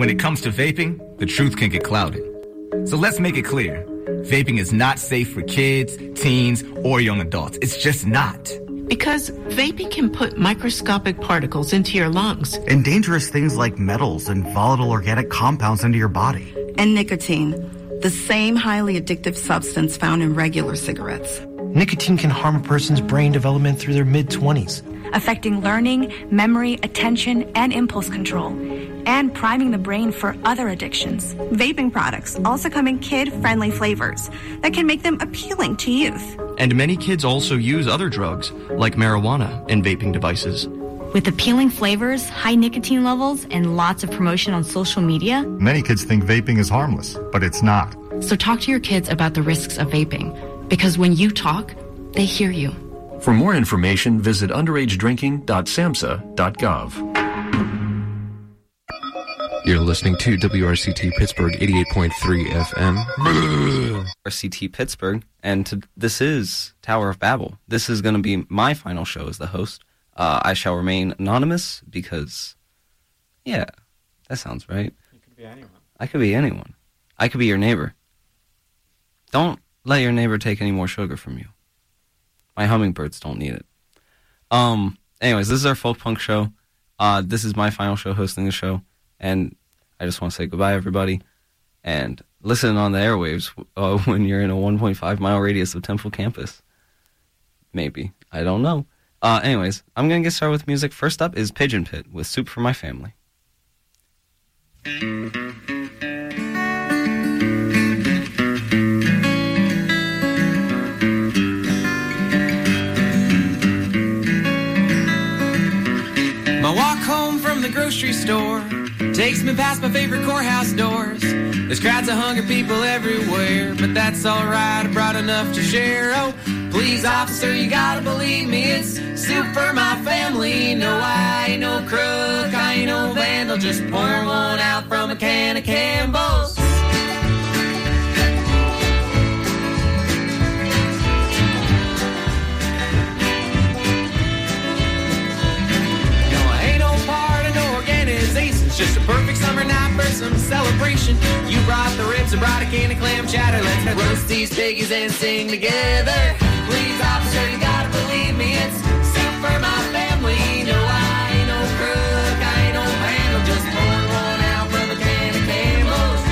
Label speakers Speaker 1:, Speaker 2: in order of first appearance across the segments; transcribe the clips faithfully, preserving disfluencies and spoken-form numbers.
Speaker 1: When it comes to vaping, the truth can get clouded. So let's make it clear. Vaping is not safe for kids, teens, or young adults. It's just not.
Speaker 2: Because vaping can put microscopic particles into your lungs.
Speaker 3: And dangerous things like metals and volatile organic compounds into your body.
Speaker 4: And nicotine, the same highly addictive substance found in regular cigarettes.
Speaker 5: Nicotine can harm a person's brain development through their mid-twenties.
Speaker 6: Affecting learning, memory, attention, and impulse control, and priming the brain for other addictions.
Speaker 7: Vaping products also come in kid-friendly flavors that can make them appealing to youth.
Speaker 8: And many kids also use other drugs, like marijuana, in vaping devices.
Speaker 9: With appealing flavors, high nicotine levels, and lots of promotion on social media,
Speaker 10: many kids think vaping is harmless, but it's not.
Speaker 9: So talk to your kids about the risks of vaping, because when you talk, they hear you.
Speaker 11: For more information, visit underage drinking dot samhsa dot gov.
Speaker 12: You're listening to W R C T Pittsburgh eighty-eight point three F M.
Speaker 13: W R C T Pittsburgh, and to, this is Tower of Babel. This is going to be my final show as the host. Uh, I shall remain anonymous because, yeah, that sounds right.
Speaker 14: You could be anyone.
Speaker 13: I could be anyone. I could be your neighbor. Don't let your neighbor take any more sugar from you. My hummingbirds don't need it. Um. Anyways, this is our folk punk show. Uh, this is my final show hosting the show, and I just want to say goodbye, everybody, and listen on the airwaves uh, when you're in a one point five mile radius of Temple campus. Maybe. I don't know. Uh, anyways, I'm going to get started with music. First up is Pigeon Pit with Soup for My Family.
Speaker 15: My walk home from the grocery store takes me past my favorite courthouse doors. There's crowds of hungry people everywhere, but that's alright, I brought enough to share. Oh, please, officer, you gotta believe me, it's soup for my family. No, I ain't no crook, I ain't no vandal, just pour one out from a can of Campbell's. It's just a perfect summer night for some celebration. You brought the ribs and brought a can of clam chowder. Let's roast these piggies and sing together. Please, officer, you gotta believe me, it's soup for my family. No, I ain't no crook, I ain't no vandal, just pour one out from a can of Campbell's.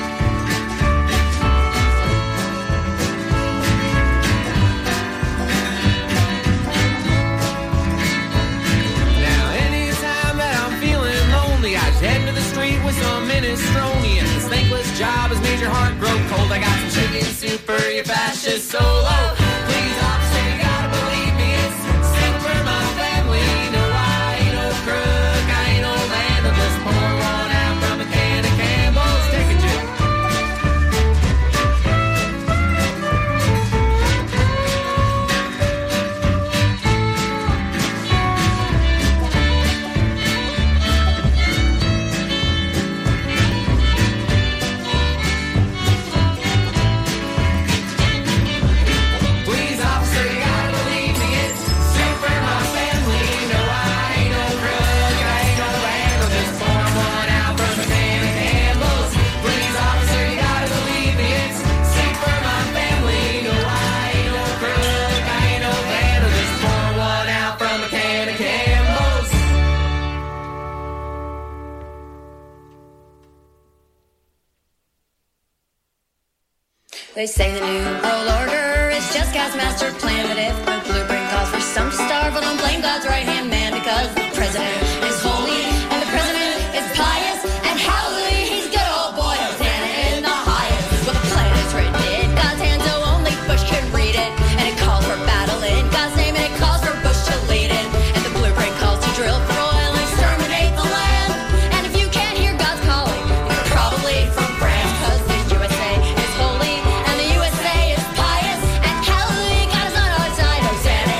Speaker 15: Now, anytime that I'm feeling lonely, I just head to the street with some minestrone. And this thankless job has made your heart grow cold. I got some chicken soup for your fascist solo. Please, officer, you gotta believe me, it's soup for my family. No, I ain't no crook, I ain't no vandal, just pour one out from a can of Campbell's. Take a Jim.
Speaker 16: They say the new world order is just God's master plan, but if the blueprint calls for some to starve, well, don't blame God's right-hand man, because the president is holy, and the president is pious, and hallelujah, he's good old boy, Hosanna in the highest. Well, the plan is written in God's hand, so only Bush can read it, and it calls for battle in God's name, and it calls for Bush to lead it, and the blueprint calls to drill for oil and exterminate the land. And if you can't hear God's calling, you're probably from France, because the U S A is holy, and the U S A is pious, and hallelujah, God is on our side, Hosanna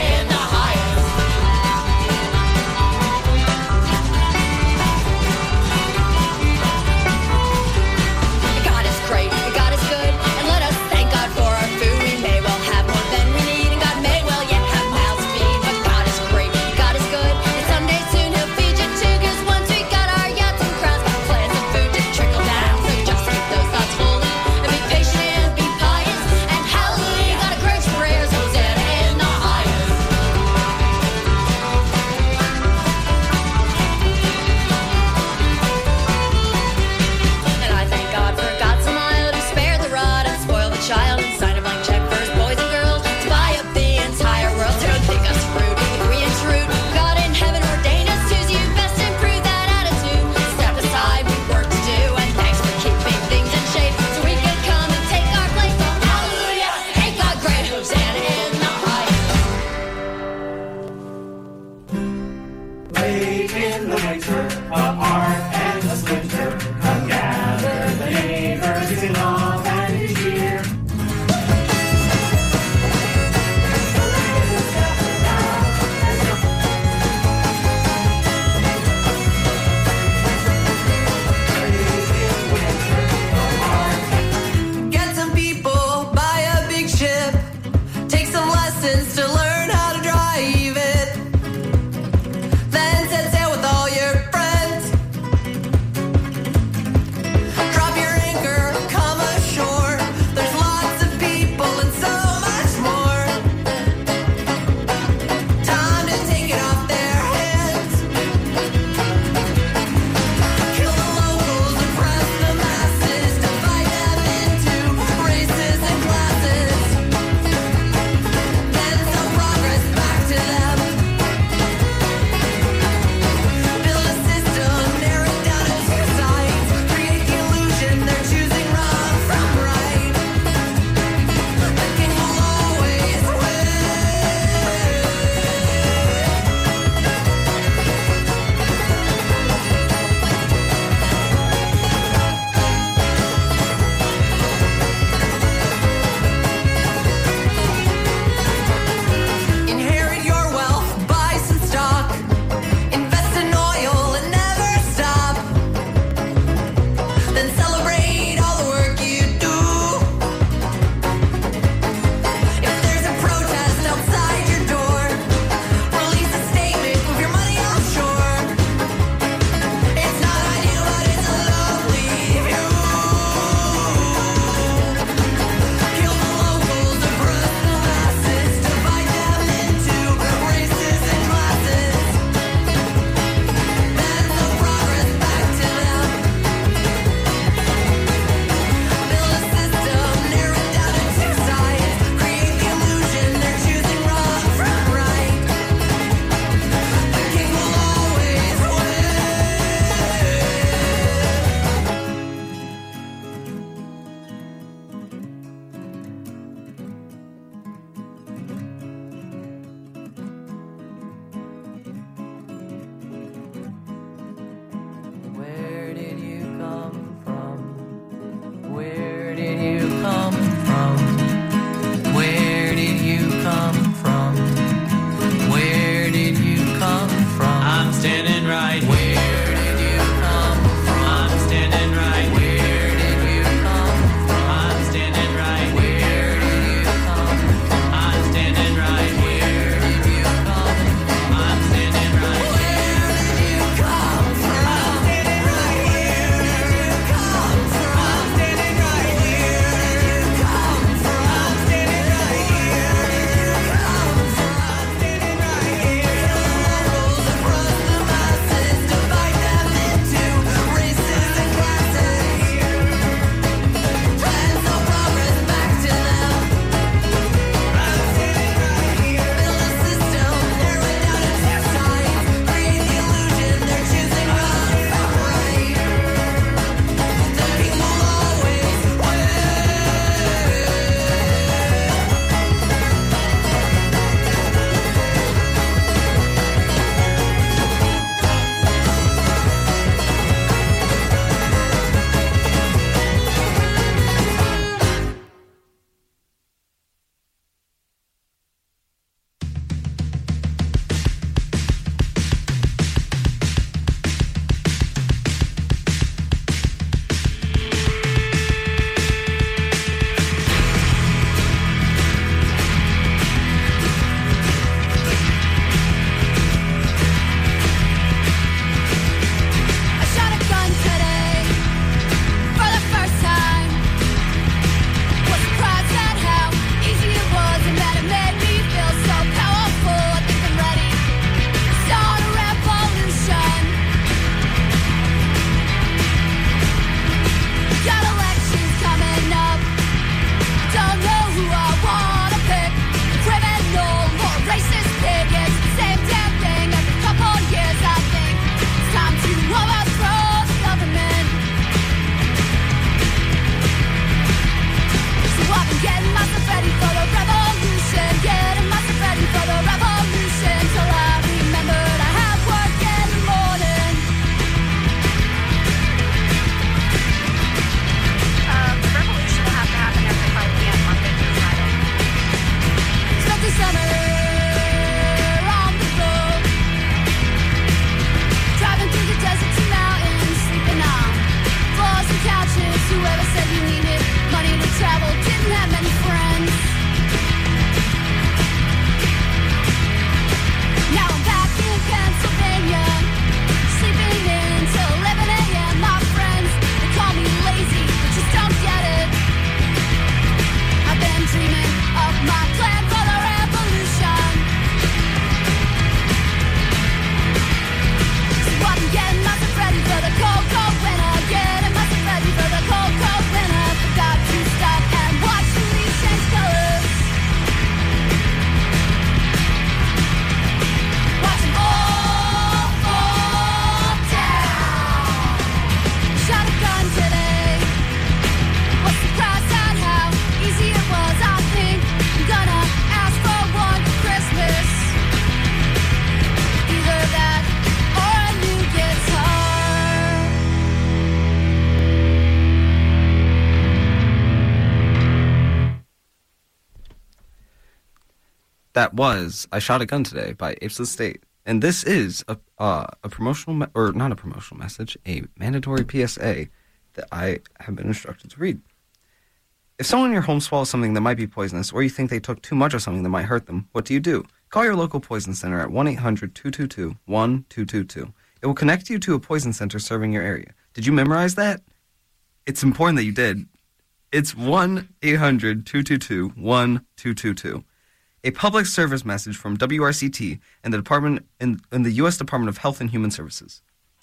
Speaker 13: that was I Shot a Gun Today by Apes of the State. And this is a uh, a promotional, me- or not a promotional message, a mandatory P S A that I have been instructed to read. If someone in your home swallows something that might be poisonous, or you think they took too much of something that might hurt them, what do you do? Call your local poison center at one eight hundred two two two one two two two. It will connect you to a poison center serving your area. Did you memorize that? It's important that you did. It's one eight hundred two two two one two two two. A public service message from W R C T and the Department in, in the U S Department of Health and Human Services.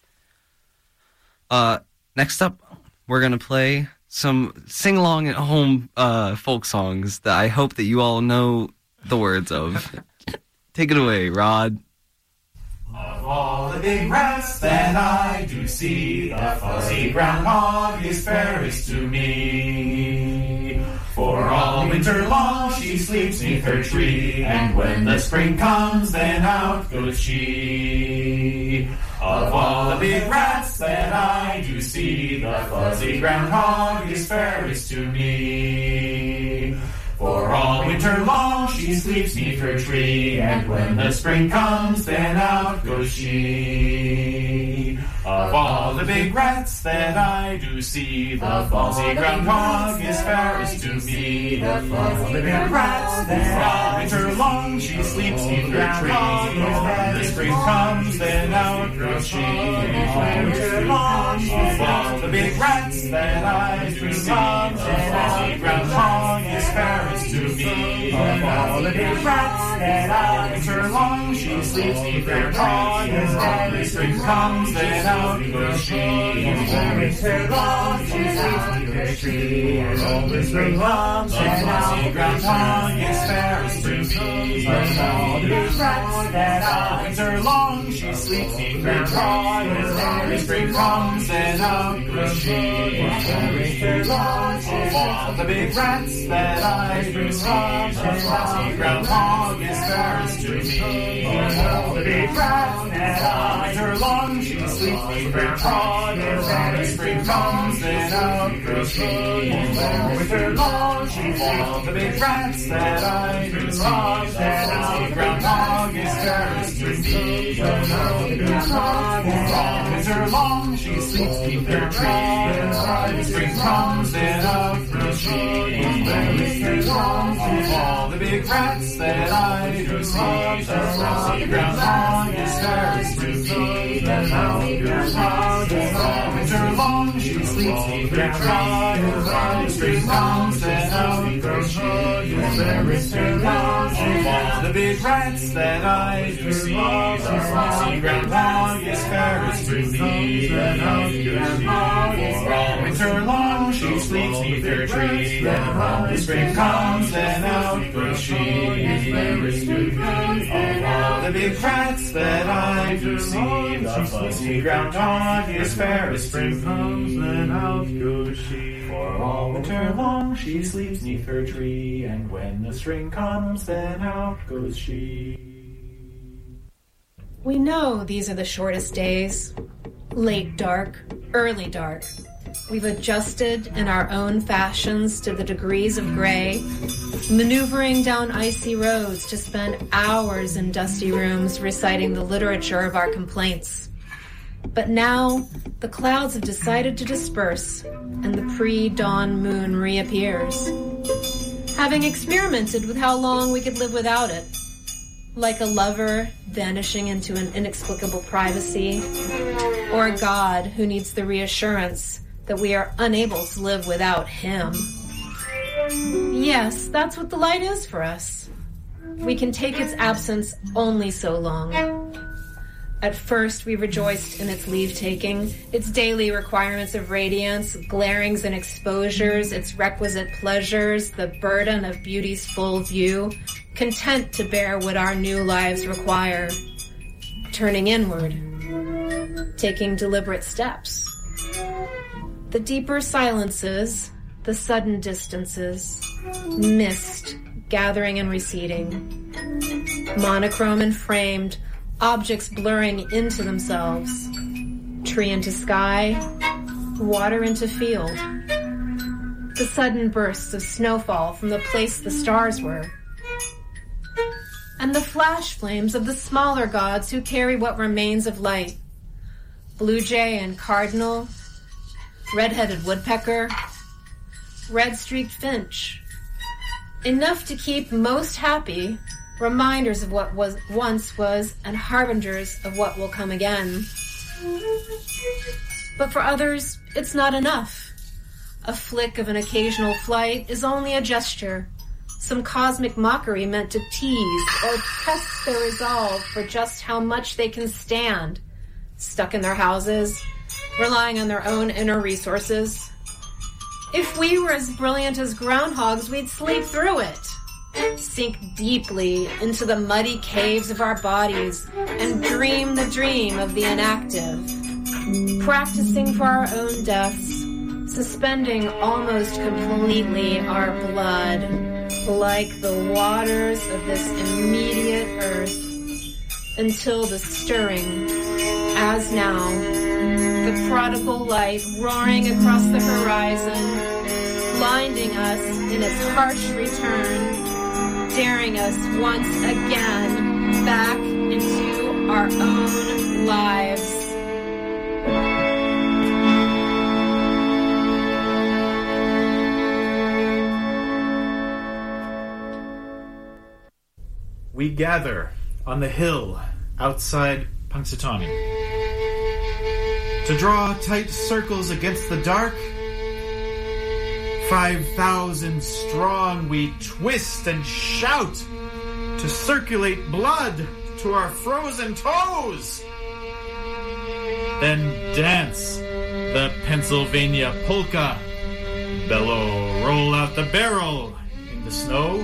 Speaker 13: Uh, next up, we're gonna play some sing-along at home uh, folk songs that I hope that you all know the words of. Take it away, Rod.
Speaker 14: Of all the big rats that I do see, the fuzzy groundhog is fairest to me. For all winter long she sleeps neath her tree, and when the spring comes then out goes she. Of all the big rats that I do see, the fuzzy groundhog is fairest to me. For all winter long she sleeps neath her tree, and when the spring comes then out goes she. Of all the big rats that I do see, the fuzzy groundhog is fairest to me. The fuzzy big rats that all winter long she sleeps neath her tree, and when the spring comes then out goes she. Of all the big rats that I do see, the fuzzy groundhog is fairest to me. Of all the big rats that all winter long she sleeps neath her tree, and when the spring comes then out goes she. All winter long she sleeps neath her tree, and all the spring comes then out groundhog is fairest to me. Of all the big rats that all winter long she sleeps neath her tree, and when the spring comes then out goes she. All winter long of all the big rats that I do see, the fuzzy groundhog is fairest to me. Of all the big rats that all winter long she sleeps neath her tree, and when the spring comes then out goes she. All winter long she sleeps. All the big rats that I do see, the fuzzy groundhog is fairest to me. Of all the big rats all winter long she sleeps neath her tree, and when the spring comes then out goes she. All the big rats that I do see, the fuzzy groundhog is fairest to me. All winter long she sleeps neath her tree, and when the spring comes then out goes she. All the big rats that I do see, the fuzzy groundhog is fairest to me. All winter long she sleeps neath her tree, and when the spring comes then out goes she. Of all the big rats that I do see, the fuzzy groundhog is fairest. Spring comes then out goes she. For all winter long she sleeps neath her tree, and when the spring comes then out goes she.
Speaker 17: We know these are the shortest days. Late dark, early dark. We've adjusted in our own fashions to the degrees of gray, maneuvering down icy roads to spend hours in dusty rooms reciting the literature of our complaints. But now, the clouds have decided to disperse, and the pre-dawn moon reappears. Having experimented with how long we could live without it, like a lover vanishing into an inexplicable privacy, or a god who needs the reassurance that we are unable to live without him. Yes, that's what the light is for us. We can take its absence only so long. At first, we rejoiced in its leave-taking, its daily requirements of radiance, glarings and exposures, its requisite pleasures, the burden of beauty's full view, content to bear what our new lives require, turning inward, taking deliberate steps. The deeper silences, the sudden distances, mist gathering and receding, monochrome and framed, objects blurring into themselves, tree into sky, water into field, the sudden bursts of snowfall from the place the stars were. and the flash flames of the smaller gods who carry what remains of light. Blue jay and cardinal, red-headed woodpecker, red-streaked finch. Enough to keep most happy, reminders of what was once was and harbingers of what will come again. But for others, it's not enough. A flick of an occasional flight is only a gesture, some cosmic mockery meant to tease or test their resolve for just how much they can stand, stuck in their houses, relying on their own inner resources. If we were as brilliant as groundhogs, we'd sleep through it, sink deeply into the muddy caves of our bodies, and dream the dream of the inactive, practicing for our own deaths, suspending almost completely our blood, like the waters of this immediate earth, until the stirring, as now, the prodigal light roaring across the horizon, blinding us in its harsh return, daring us once again back into our own lives.
Speaker 18: We gather on the hill outside Punxsutawney to draw tight circles against the dark. Five thousand strong we twist and shout to circulate blood to our frozen toes. Then dance the Pennsylvania polka, bellow, roll out the barrel in the snow.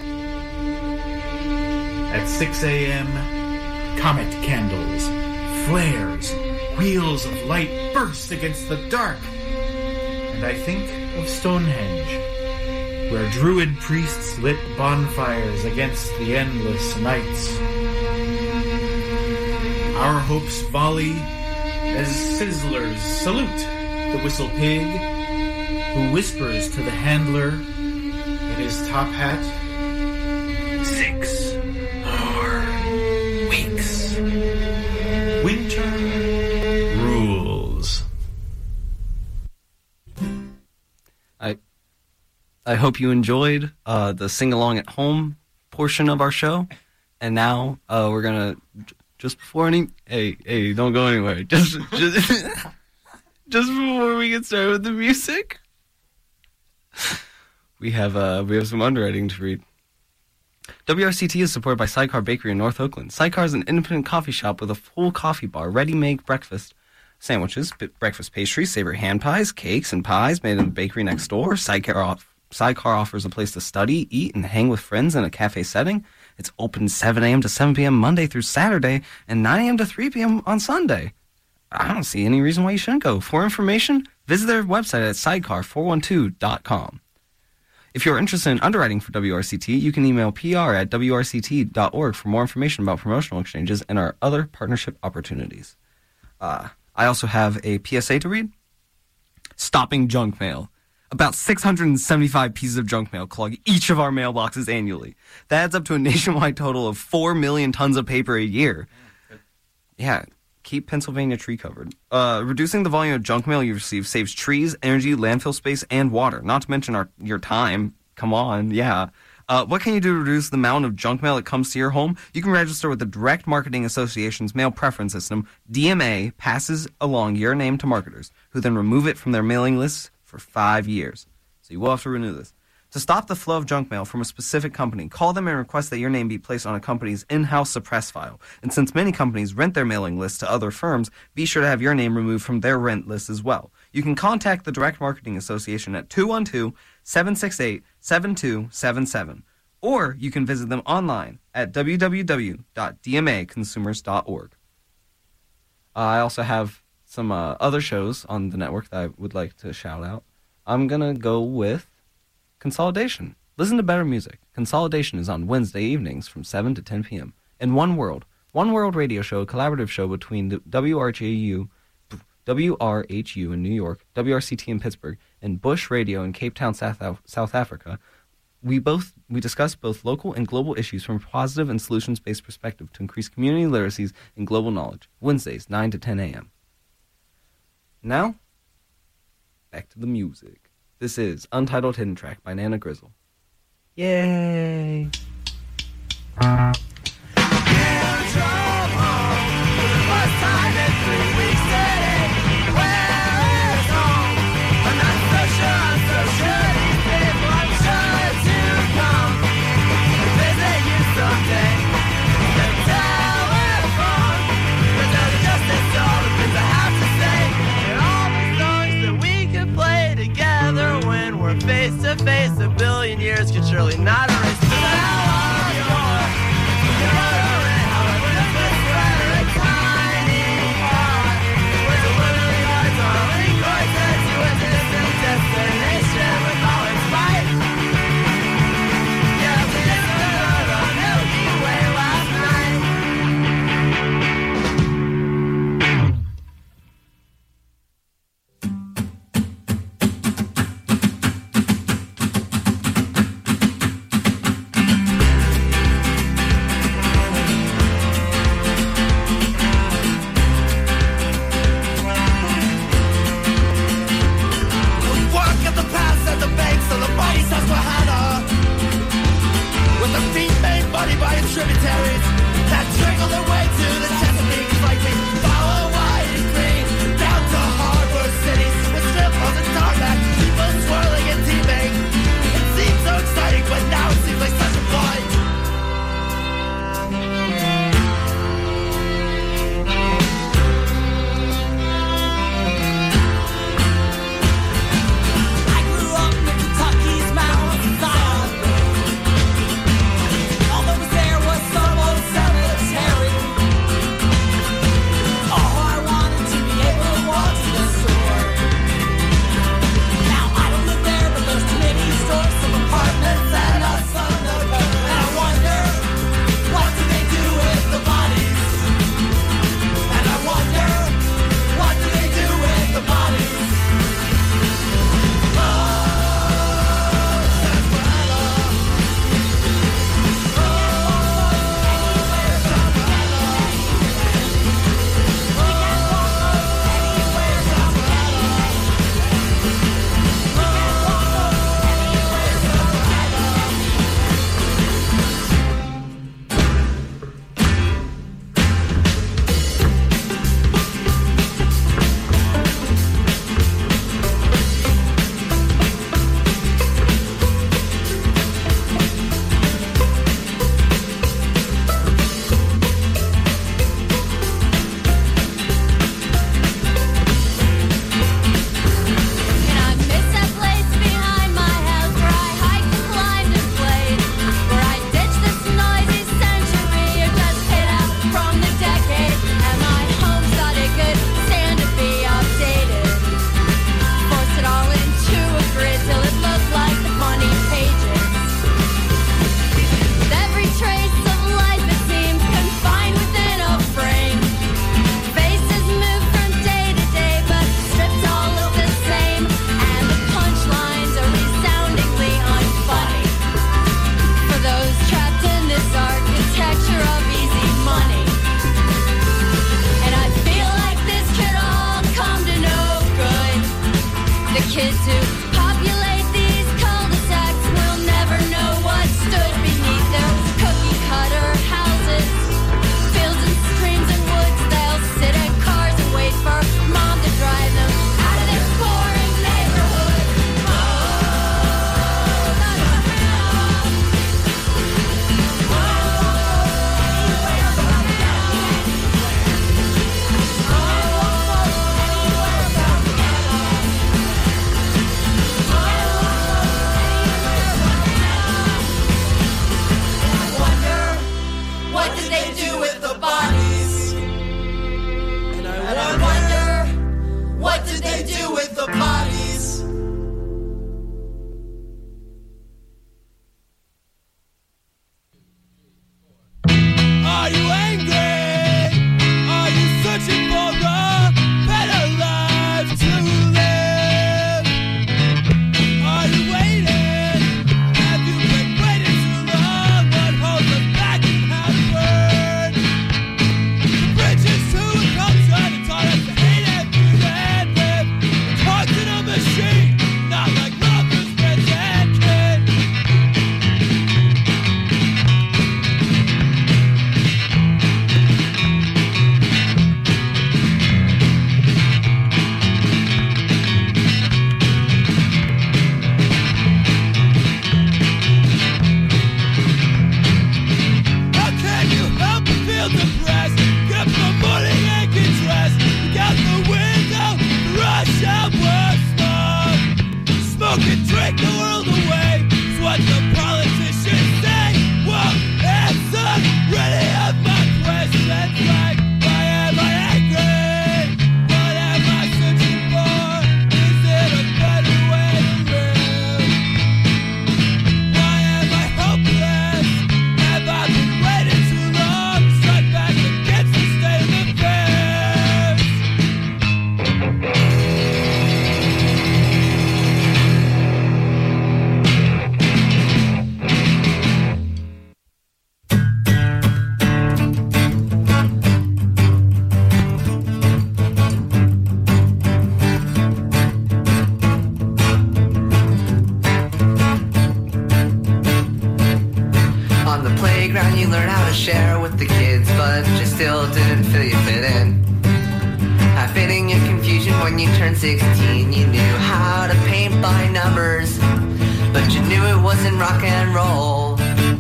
Speaker 18: At six a.m., comet candles, flares, wheels of light burst against the dark. And I think of Stonehenge, where druid priests lit bonfires against the endless nights. Our hopes volley as sizzlers salute the whistle pig, who whispers to the handler in his top hat, "Six more weeks. Winter rules."
Speaker 13: I I hope you enjoyed uh, the sing-along at home portion of our show. And now uh, we're going to, just before any, hey, hey, don't go anywhere. Just, just, just before we get started with the music, we have uh, we have some underwriting to read. W R C T is supported by Sidecar Bakery in North Oakland. Sidecar is an independent coffee shop with a full coffee bar, ready-made breakfast sandwiches, breakfast pastries, savory hand pies, cakes, and pies made in the bakery next door. Sidecar, off- Sidecar offers a place to study, eat, and hang with friends in a cafe setting. It's open seven a.m. to seven p.m. Monday through Saturday and nine a.m. to three p.m. on Sunday. I don't see any reason why you shouldn't go. For information, visit their website at sidecar four one two dot com. If you're interested in underwriting for W R C T, you can email P R at W R C T dot org for more information about promotional exchanges and our other partnership opportunities. Uh, I also have a P S A to read. Stopping junk mail. About six hundred seventy-five pieces of junk mail clog each of our mailboxes annually. That adds up to a nationwide total of four million tons of paper a year. Yeah, keep Pennsylvania tree covered. Uh, reducing the volume of junk mail you receive saves trees, energy, landfill space, and water. Not to mention our your time. Come on, yeah. Uh, what can you do to reduce the amount of junk mail that comes to your home? You can register with the Direct Marketing Association's mail preference system. D M A passes along your name to marketers, who then remove it from their mailing lists for five years. So you will have to renew this. To stop the flow of junk mail from a specific company, call them and request that your name be placed on a company's in-house suppress file. And since many companies rent their mailing lists to other firms, be sure to have your name removed from their rent list as well. You can contact the Direct Marketing Association at two one two, seven six eight, seven two seven seven. Or you can visit them online at w w w dot d m a consumers dot org. Uh, I also have some uh, other shows on the network that I would like to shout out. I'm going to go with Consolidation. Listen to better music. Consolidation is on Wednesday evenings from seven to ten p.m. And One World. One World Radio Show, a collaborative show between the W R H U, W R H U in New York, W R C T in Pittsburgh, and Bush Radio in Cape Town, South, South Africa, We both we discuss both local and global issues from a positive and solutions-based perspective to increase community literacies and global knowledge. Wednesdays, nine to ten a.m. Now, back to the music. This is Untitled Hidden Track by Nana Grizzle. Yay!
Speaker 15: Face to face, a billion years could surely not erase the power of your deodorant. However, this was sweater, a tiny part. With a literally hard darling corset to a distant destination with all its might. Yeah, we just rode on Milky Way last night.
Speaker 19: time you learn how to share with the kids, but you still didn't feel you fit in. Half fitting your confusion when you turned sixteen. You knew how to paint by numbers, but you knew it wasn't rock and roll.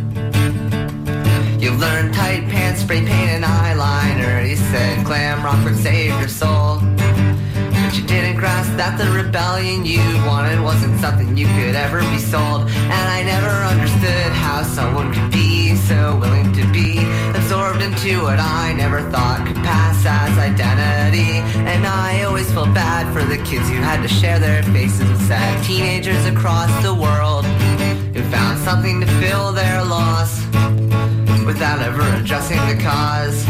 Speaker 19: You learned tight pants, spray paint, and eyeliner. You said glam rock would save your soul, but you didn't grasp that the rebellion you wanted wasn't something you could ever be sold. And I never understood how someone could be so willing to be absorbed into what I never thought could pass as identity. And I always felt bad for the kids who had to share their faces with sad teenagers across the world who found something to fill their loss without ever addressing the cause.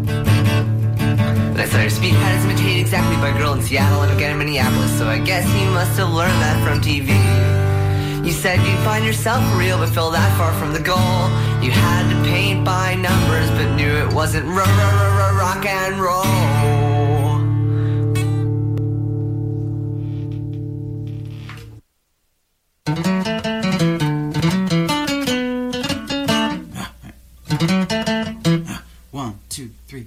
Speaker 19: I saw your speed patterns imitated exactly by a girl in Seattle and again in Minneapolis, so I guess you must have learned that from T V. You said you'd find yourself real but fell that far from the goal. You had to paint by numbers but knew it wasn't r- r- r- rock and roll.
Speaker 20: One, two, three.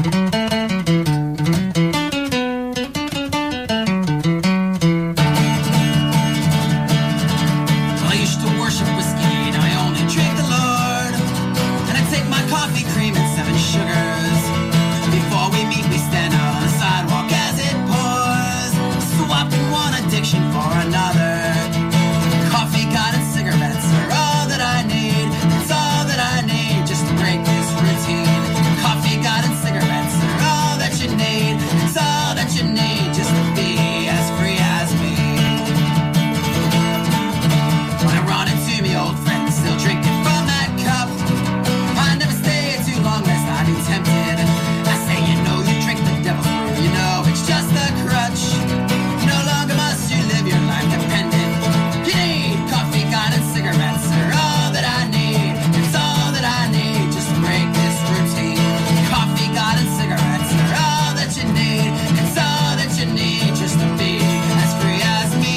Speaker 20: I used to worship whiskey, now I only drink the Lord. And I take my coffee cream and seven sugars. Before we meet, we stand out on the sidewalk as it pours, swapping one addiction for another. Coffee, God, and cigarettes are all that I need. It's all that I need just to break this routine. Coffee, God, and cigarettes are all that you need. It's all that you need just to be as free as me. When I run into me old friends still drinking from that cup, I never stay too long lest I be tempted. I say, you know you drink the devil's brew, you know it's just a crutch. No longer must you live your life dependent. You need coffee, God, and cigarettes are all that I need. It's all that I need just to break this routine. Coffee, God, and cigarettes are all that you need. It's all that you need just to be as free as me.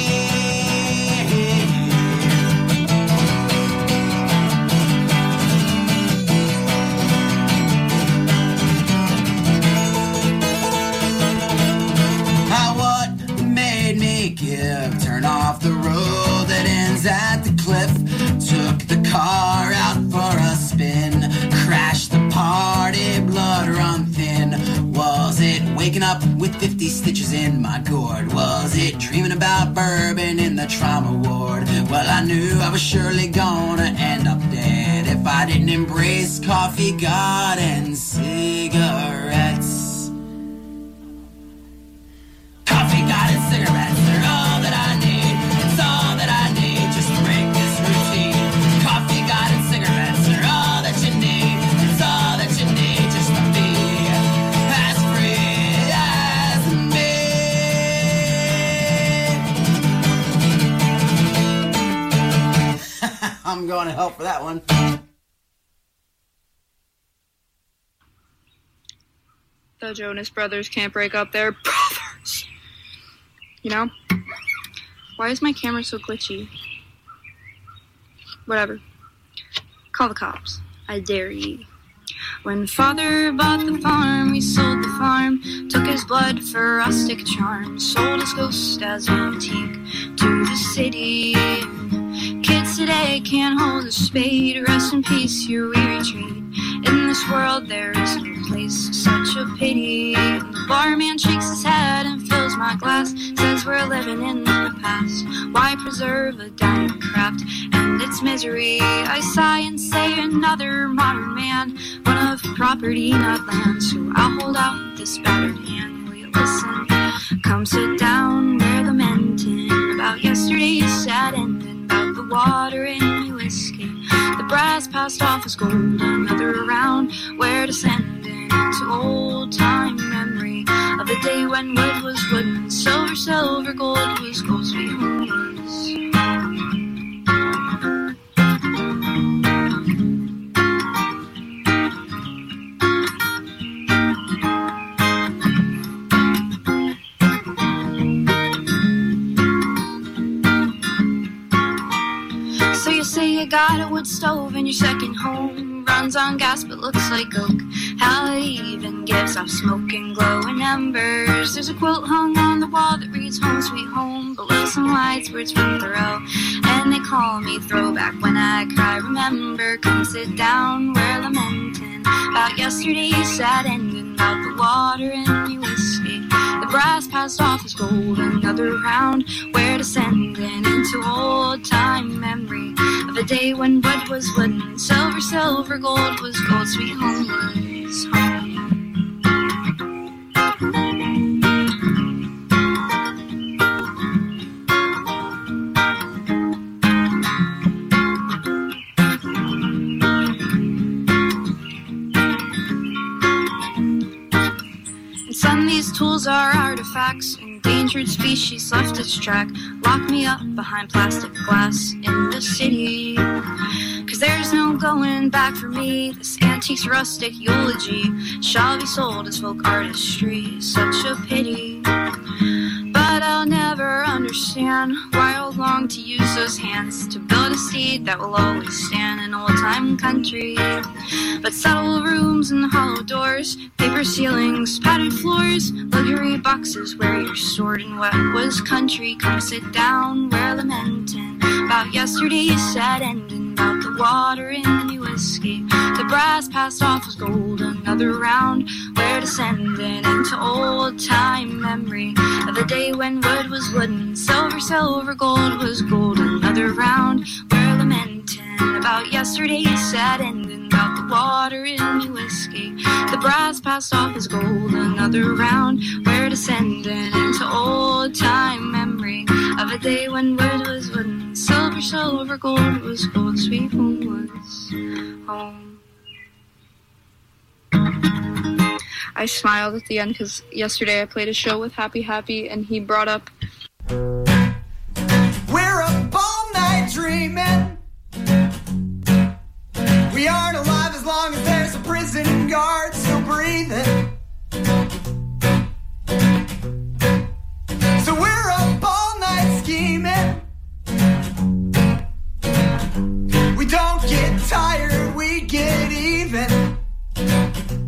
Speaker 20: How what made me give? Turn off the road that ends at the cliff. Took the car out for a spin. Crashed the party, blood run thin. Was it waking up with fifty stitches in my gourd? Was it dreaming about bourbon in the trauma ward? Well, I knew I was surely gonna end up dead if I didn't embrace coffee, God, and cigarettes. Coffee, God, and cigarettes are all that I need. It's all that I need just to break this routine. Coffee, God, and cigarettes are all that you need. It's all that you need just to be as free as me. I'm going to help for that one.
Speaker 21: The Jonas Brothers can't break up their brothers. You know? Why is my camera so glitchy? Whatever. Call the cops. I dare ye. When father bought the farm, we sold the farm. Took his blood for rustic charm. Sold his ghost as antique to the city. Kids today can't hold a spade. Rest in peace, your weary trade. In this world there is no place, such a pity. The barman shakes his head and fills my glass. Says we're living in the past. Why preserve a dying craft and its misery? I sigh and say another modern man, one of property, not land. So I'll hold out this battered hand. Will you listen? Come sit down where the men tin about yesterday's sad ending, about the water in my whiskey. The brass passed off as gold, another round where descending into old time memory of the day when wood was wood and silver, silver, gold was gold, sweet home was. So you say say you got a wood stove in your second home. Runs on gas but looks like oak. How it even gives off smoke and glowing embers. There's a quilt hung on the wall that reads Home Sweet Home. Below some lights, words from Thoreau. And they call me throwback when I cry. Remember, come sit down, we're lamenting about yesterday's sad ending, about the water in your whiskey. The brass passed off as gold, another round. We're descending into old time memory of a day when wood was wood and silver, silver, gold was gold. Sweet home was home. Some of these tools are artifacts, endangered species left its track. Lock me up behind plastic glass in the city, 'cause there's no going back for me. This antique's rustic eulogy shall be sold as folk artistry. Such a pity, but I'll never understand why I long to use those hands to build a seed that will always stand in old-time country. But subtle rooms and hollow doors, paper ceilings, padded floors, luxury boxes where you're stored in what was country. Come sit down, we're lamenting about yesterday's sad ending, about the water in your whiskey. The brass passed off as gold, another round. We're descending into old-time memory of the day when wood was wooden, silver, silver, gold was gold. Another round, we're lamenting about yesterday's sad ending, about the water in your whiskey. The brass passed off as gold, another round. We're descending into old-time memory of a day when wood was wooden, silver, silver, gold was gold. Sweet home was home. I smiled at the end because yesterday I played a show with Happy Happy and he brought up,
Speaker 1: we're up all night dreaming. We aren't alive as long as there's a prison guard still breathing. So we're up all night scheming. We don't get tired, we get even.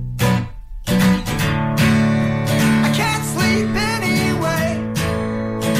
Speaker 1: I can't sleep anyway.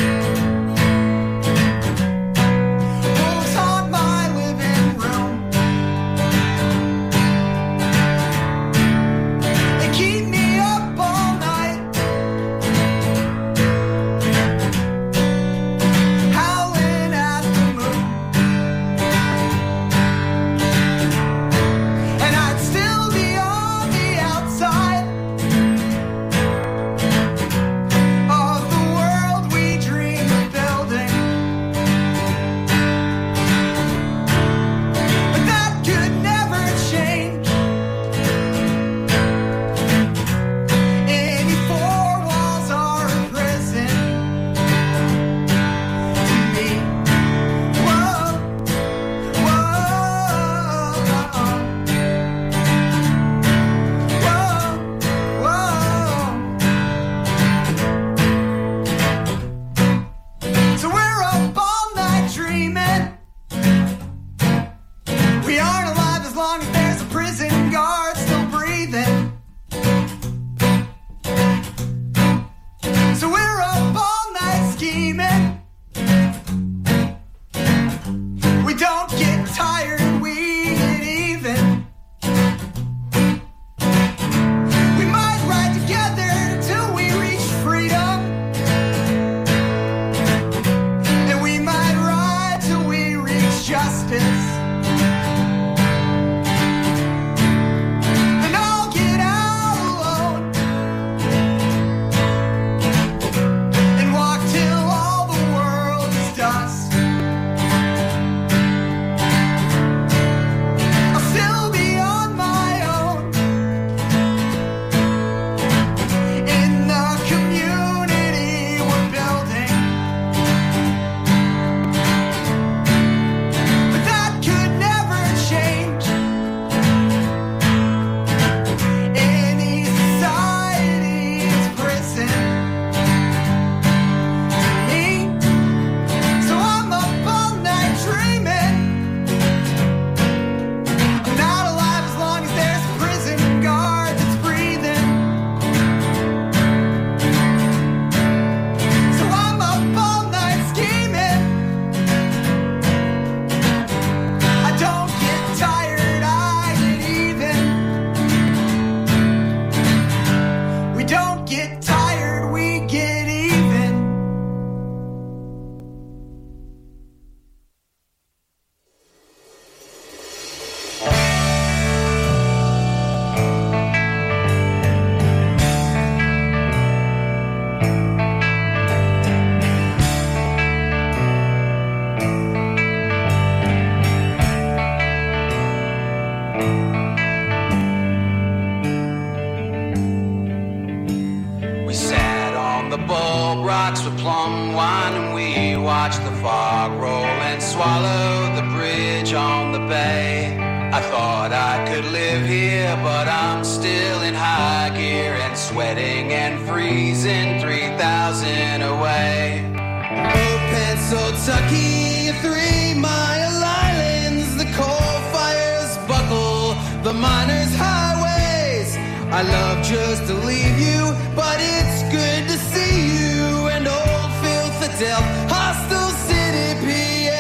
Speaker 2: swallowed the bridge on the bay. I thought I could live here, but I'm still in high gear and sweating and freezing three thousand away.
Speaker 20: Oh, Pennsylvania, three-mile islands, the coal fires buckle, the miners' highways. I love just to leave you, but it's good to see you. And old Philadelphia, Hostel City, P A,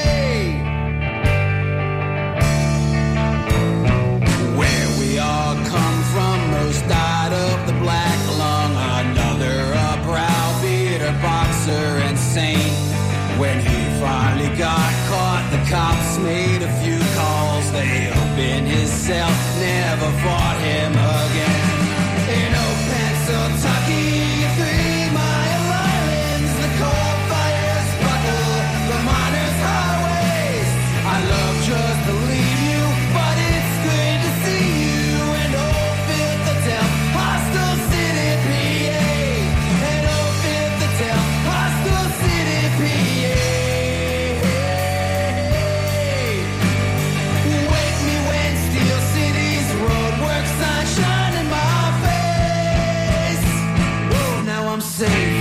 Speaker 20: where we all come from. Most died of the black lung, another a browbeater, boxer and saint. When he finally got caught, the cops made a few calls. They opened his cell, never fought him again. In old Pennsylvania, three-mile islands, the coal fires buckle, the miners' highways. I love just to leave you, but it's good to see you. And old Philadelphia, Hostel City, P A. And old Philadelphia, Hostel City, P A. Wake me when Steel City's roadwork sign shine in my face. Whoa, now I'm safe.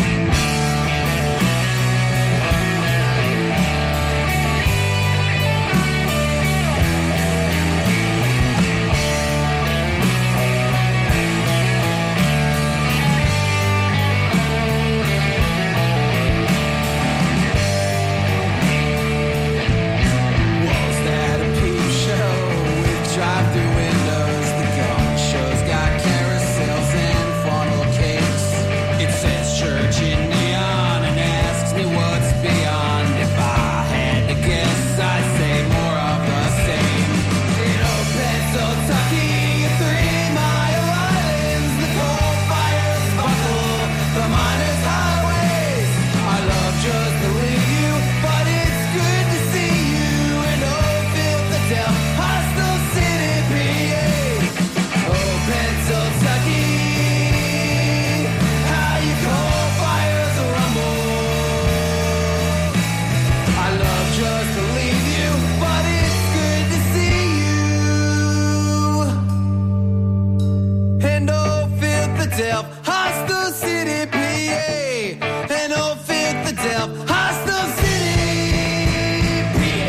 Speaker 20: Was that a peep show with drive-through windows? The gum show's got carousels and funnel cakes. It says church in neon and asks me what's beyond. If I had to guess, I'd say more of the same. In old Pennsylvania, three-mile islands, the coal fires buckle, the miners' highways. I love just to leave you, but it's good to see you. And old Philadelphia, Hostel City, P A. Oh, Pennsylvania, how you coal fires rumble. I love just to leave you, but it's good to see you. And old Philadelphia, Hostel City, P A. And old Philadelphia, Hostel City, P A.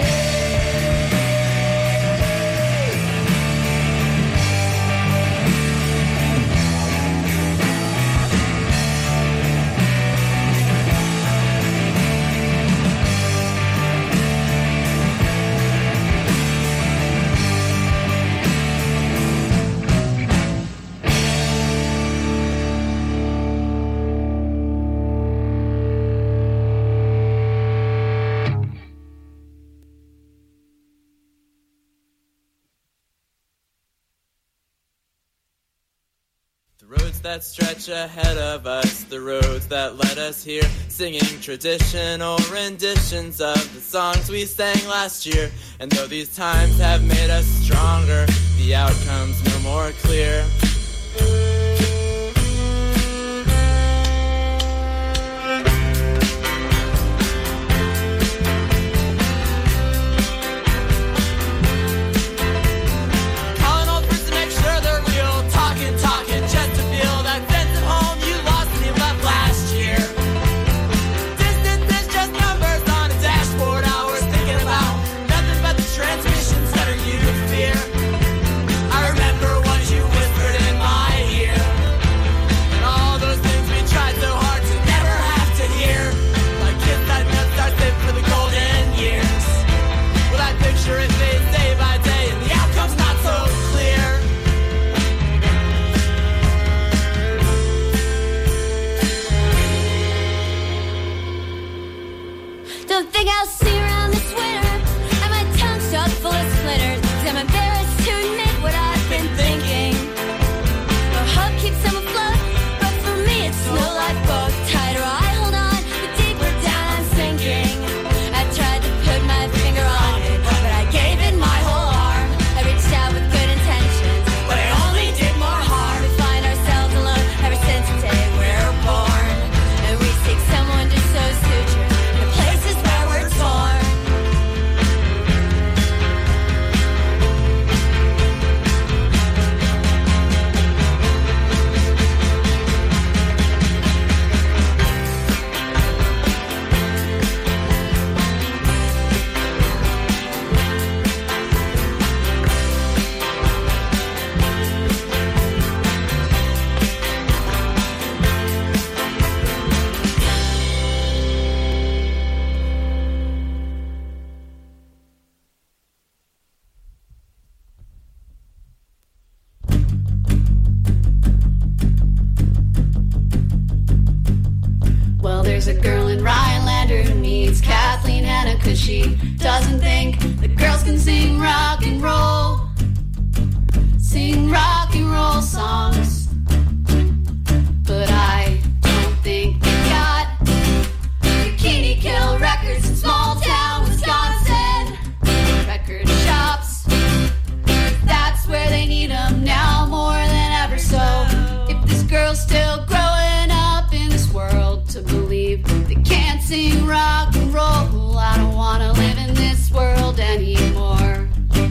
Speaker 22: The roads that stretch ahead of us, the roads that led us here, singing traditional renditions of the songs we sang last year. And though these times have made us stronger, the outcome's no more clear. Calling old friends to make sure they're real, talking, talking, just to feel that sense of home you lost when you left last year. Distance is just numbers on a dashboard. I was thinking about nothing but the transmissions that are you fear. I remember what you whispered in my ear.
Speaker 21: doesn't think the girls can sing rock and roll. Sing rock and roll songs. But I don't think they got Bikini Kill records in small town Wisconsin. Record shops, that's where they need them now more than ever. So if this girl's still growing up in this world to believe they can't sing rock and roll, I don't wanna live in this world anymore.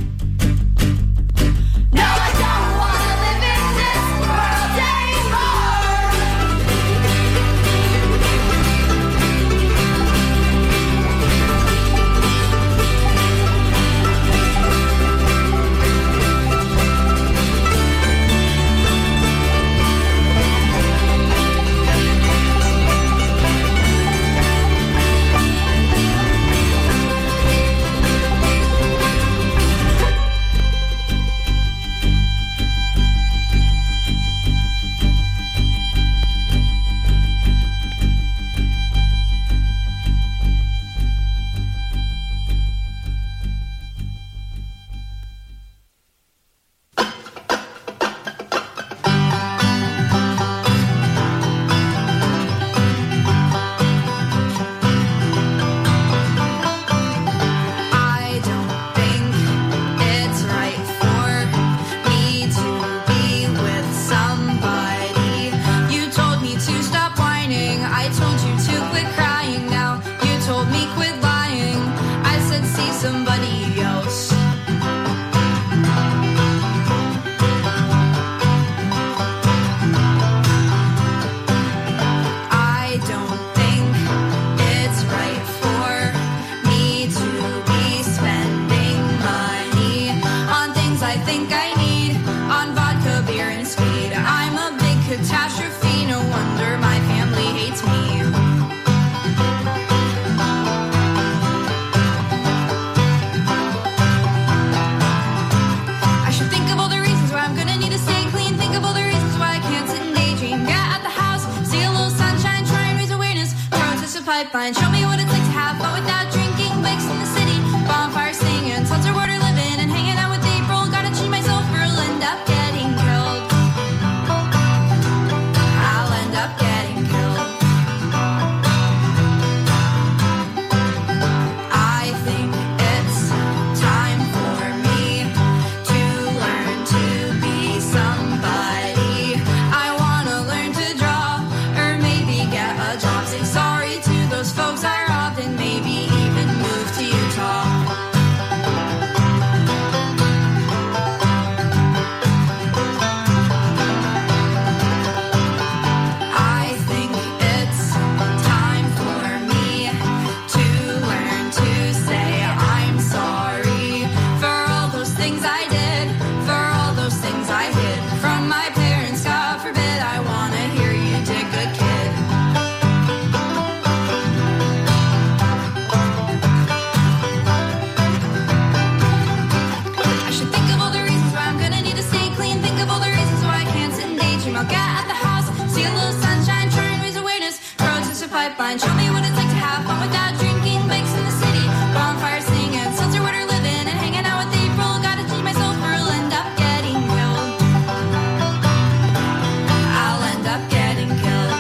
Speaker 21: No, I don't wanna live in this world pipeline. Show me what it's like to have fun without drinking, bikes in the city, bonfire singing, seltzer water living, and hanging out with April. Gotta change myself or I'll end up getting killed. I'll end up getting killed. I think it's time for me to learn to be somebody. I wanna learn to draw or maybe get a job. Say sorry to those folks I robbed and maybe even move to Utah. I think it's time for me to learn to say I'm sorry for all those things I did, for all those things I hid from my parents. God forbid I wanna hear you did, good kid. I should think of all the reasons why I'm gonna need to stay clean. Think of all the reasons why I can't sit and daydream. I'll get at the house, see a little sunshine, try and raise awareness. Roads is a pipeline. Show me what it's like to have fun without drinking, bikes in the city, bonfire singing, seltzer water living, and hanging out with April. Gotta change myself or I'll end up getting killed. I'll end up getting killed.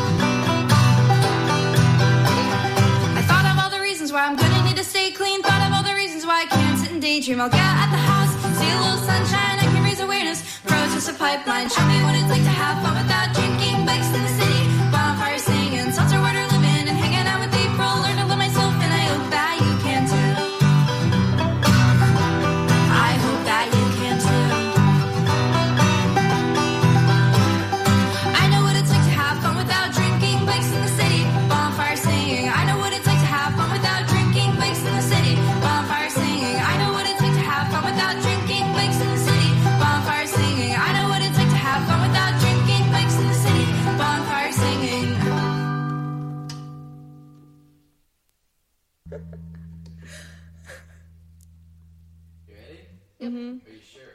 Speaker 21: I thought of all the reasons why I'm gonna need to stay clean. Thought of all the reasons why I can't sit and daydream. I'll get at the house, see a little sunshine, I can raise awareness. Roads is a pipeline. Show me what it's like to have fun without drinking, bikes in the city, bonfire singing, seltzer water living, and hanging out with April. Learn to love myself, and I hope that you can too. I hope that you can too. I know what it's like to have fun without drinking, bikes in the city, bonfire singing. I know what it's like to have fun without drinking, bikes in the city, bonfire singing. I know what it's like to have fun without drinking, bikes in the city, bonfire singing. I know what it's like to have fun without drinking, bikes in the city, bonfire singing.
Speaker 22: You ready?
Speaker 21: Mm-hmm.
Speaker 22: Are you sure?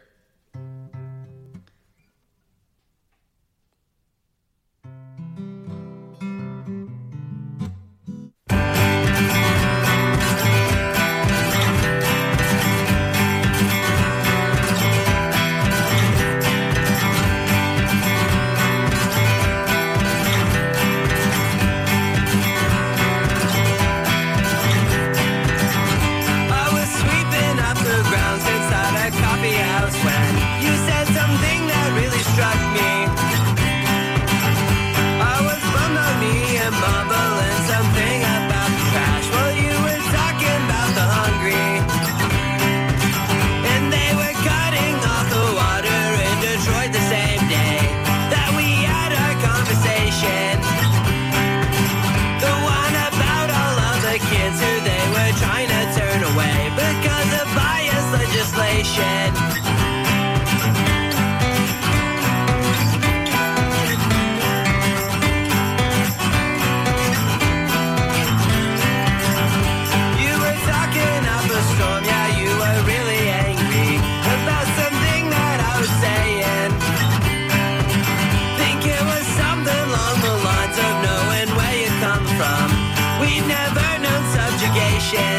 Speaker 3: storm, yeah, you were really angry about something that I was saying. Think it was something along the lines of knowing where you come from. We'd never known subjugation.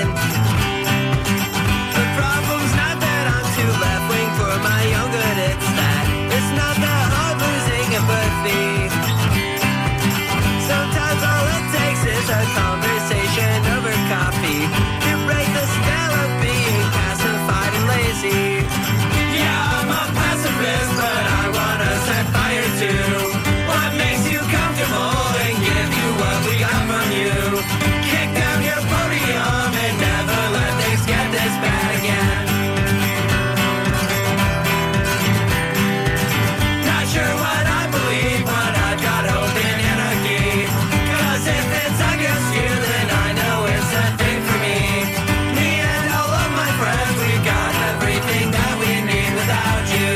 Speaker 3: The problem's not that I'm too left-wing for my own good, it's that it's not that hard losing empathy. Sometimes all it takes is a conversation over coffee to break the spell of being pacified and lazy. Yeah, I'm a pacifist, but I wanna set fire to what makes you comfortable and give you what we got from you. Kick down your podium and never let things get this bad again. Not sure what I believe, but I've got hope in anarchy. Cause if it's against you, then I know it's a thing for me. Me and all of my friends, we've got everything that we need without you.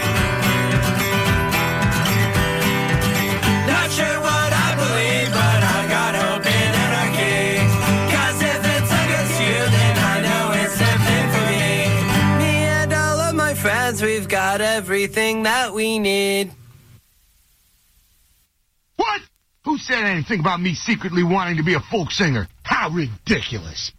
Speaker 3: Not sure what I believe, but I've got hope in anarchy. Cause if it's against you, then I know it's a thing for me. Me and all of my friends, we've got everything that we need.
Speaker 4: What? Who said anything about me secretly wanting to be a folk singer? How ridiculous.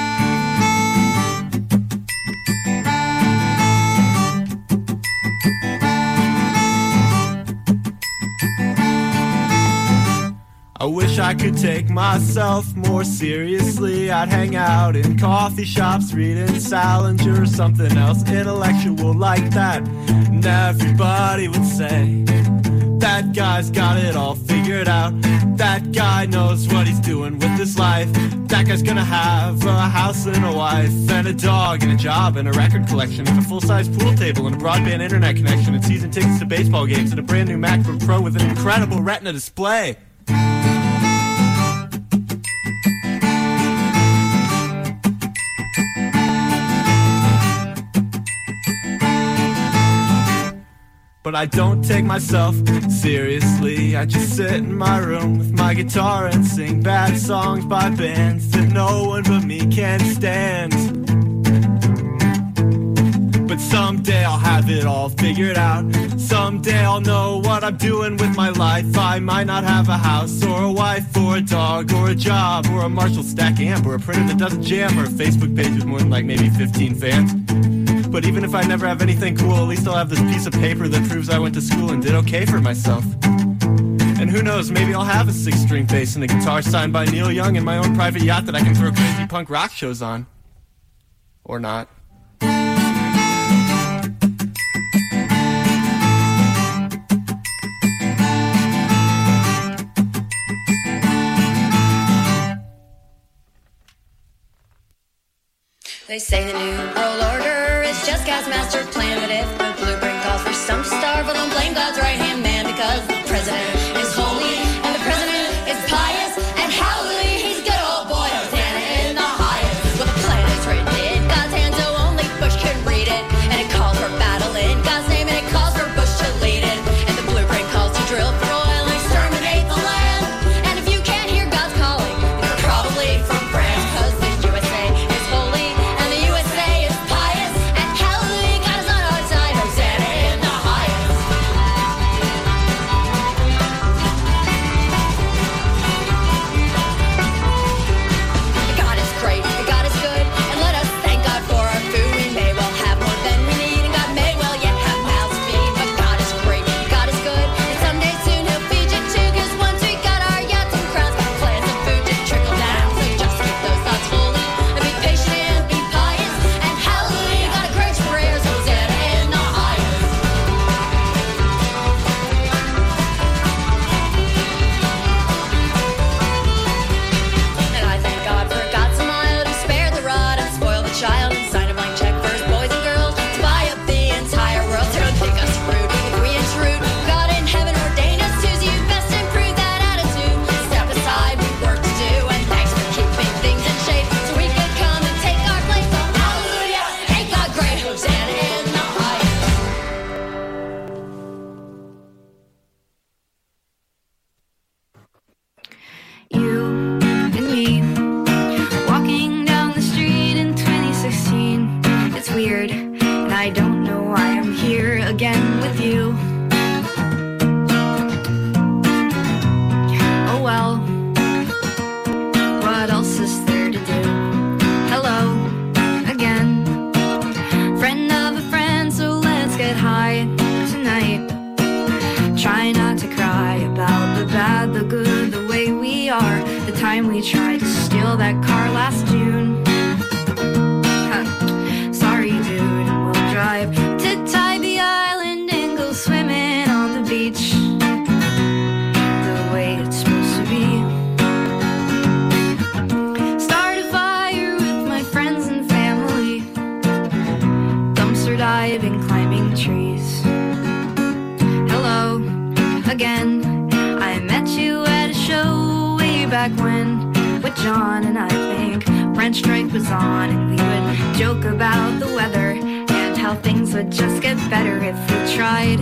Speaker 23: I wish I could take myself more seriously. I'd hang out in coffee shops reading Salinger or something else intellectual like that. And everybody would say, that guy's got it all figured out. That guy knows what he's doing with his life. That guy's gonna have a house and a wife and a dog and a job and a record collection and a full-size pool table and a broadband internet connection and season tickets to baseball games and a brand new MacBook Pro with an incredible Retina display. But I don't take myself seriously. I just sit in my room with my guitar and sing bad songs by bands that no one but me can stand. But someday I'll have it all figured out. Someday I'll know what I'm doing with my life. I might not have a house or a wife or a dog or a job or a Marshall stack amp or a printer that doesn't jam or a Facebook page with more than like maybe fifteen fans. But even if I never have anything cool, at least I'll have this piece of paper that proves I went to school and did okay for myself. And who knows, maybe I'll have a six-string bass and a guitar signed by Neil Young and my own private yacht that I can throw crazy punk rock shows on. Or not.
Speaker 16: They say the new world order is just God's master plan, but if the blueprint calls for some to starve, well, don't blame God's right-hand man, because the president is holy and the president is pious, and hallelujah, he's a good old boy, Hosanna in the highest. Well, the plan is written in God's hand, so only Bush can read it, and it calls for battle in God's name, and it calls for Bush to lead it, and the blueprint calls to drill for oil and exterminate the land. And if you can't hear God's calling, you're probably from France, because the U S A is holy.
Speaker 21: time we tried to steal that car last June. Huh. Sorry, dude, we'll drive to Tybee Island and go swimming on the beach the way it's supposed to be. Start a fire with my friends and family, dumpster diving, climbing trees. Hello again, I met you at a show way back when with John, and I think French Drake was on, and we would joke about the weather and how things would just get better if we tried.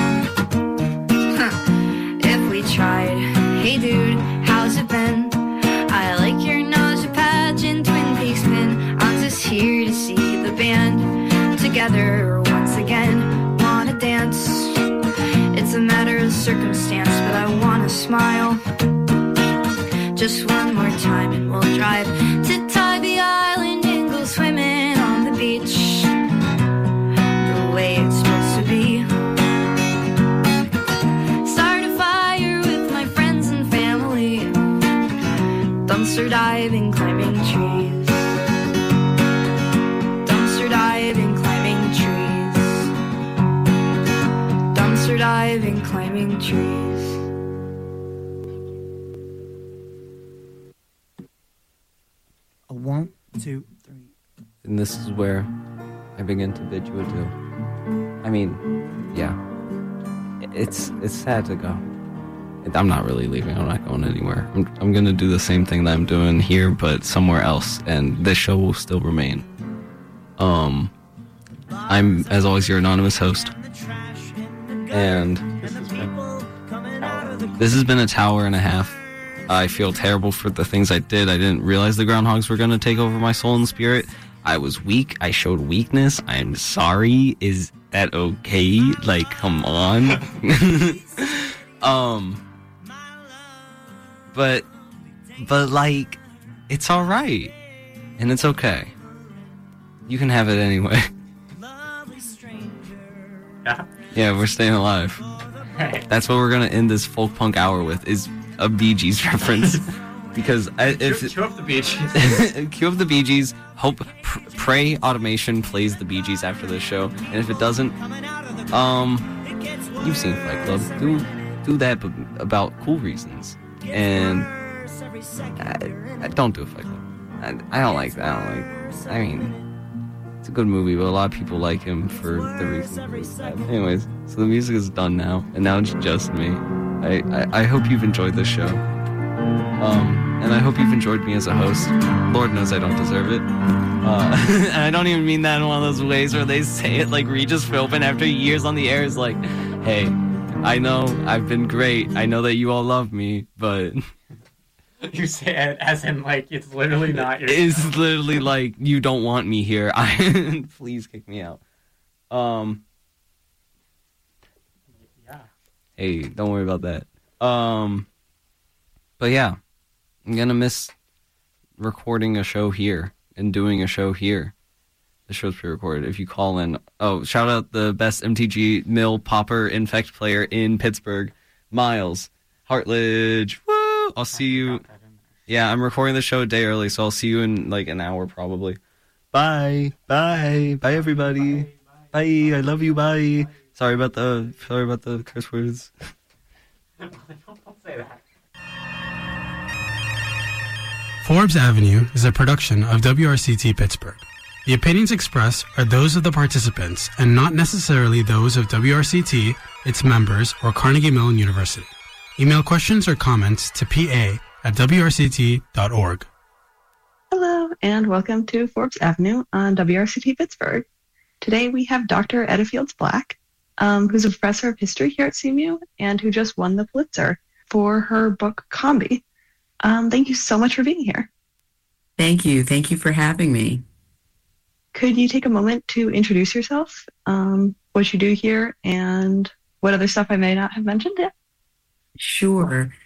Speaker 21: Huh. If we tried. Hey dude, how's it been? I like your nausea patch and Twin Peaks pin. I'm just here to see the band together once again. Wanna dance? It's a matter of circumstance, but I wanna smile. Just one more time and we'll drive to Tybee Island and go swimming on the beach the way it's supposed to be. Start a fire with my friends and family, dumpster diving, climbing trees. Dumpster diving, climbing trees. Dumpster diving, climbing trees.
Speaker 5: A one, two, three.
Speaker 13: And this is where I begin to bid you adieu. I mean, yeah. It's it's sad to go. I'm not really leaving. I'm not going anywhere. I'm, I'm going to do the same thing that I'm doing here, but somewhere else. And this show will still remain. Um, I'm, as always, your anonymous host. And this has been a tower and a half. I feel terrible for the things I did. I didn't realize the groundhogs were going to take over my soul and spirit. I was weak. I showed weakness. I'm sorry. Is that okay? Like, come on. um, but, but like, it's all right, and it's okay. You can have it anyway.
Speaker 5: Yeah.
Speaker 13: Yeah, we're staying alive. That's what we're gonna end this folk punk hour with. Is a Bee Gees reference. Because I, if
Speaker 5: cue, cue up the Bee Gees.
Speaker 13: Cue up the Bee Gees. Hope pr- pray automation plays the Bee Gees after this show, and if it doesn't, um, you've seen Fight Club. Do do that, but about cool reasons. And I, I don't do a Fight Club. I, I don't like that. I don't like. I mean, it's a good movie, but a lot of people like him for the reasons. Anyways, so the music is done now, and now it's just me. I I, I hope you've enjoyed this show. Um. And I hope you've enjoyed me as a host. Lord knows I don't deserve it. Uh, and I don't even mean that in one of those ways where they say it like Regis Philbin after years on the air is like, hey, I know I've been great. I know that you all love me, but...
Speaker 5: You say it as in like it's literally not your...
Speaker 13: It's literally like, you don't want me here. I Please kick me out. Um.
Speaker 5: Yeah.
Speaker 13: Hey, don't worry about that. Um. But yeah. I'm gonna miss recording a show here and doing a show here. The show's pre-recorded. If you call in, oh, shout out the best M T G Mill Popper Infect player in Pittsburgh, Miles Hartledge. Woo! I'll see you. Yeah, I'm recording the show a day early, so I'll see you in like an hour probably. Bye, bye, bye, everybody. Bye. Bye. I love you. Bye. Sorry about the sorry about the curse words.
Speaker 5: Don't say that.
Speaker 6: Forbes Avenue is a production of W R C T Pittsburgh. The opinions expressed are those of the participants and not necessarily those of W R C T, its members, or Carnegie Mellon University. Email questions or comments to p a at w r c t dot org.
Speaker 7: Hello, and welcome to Forbes Avenue on W R C T Pittsburgh. Today we have Doctor Etta Fields Black, um, who's a professor of history here at C M U and who just won the Pulitzer for her book Combi. Um, thank you so much for being here.
Speaker 24: Thank you. Thank you for having me.
Speaker 7: Could you take a moment to introduce yourself, um, what you do here, and what other stuff I may not have mentioned yet?
Speaker 24: Sure.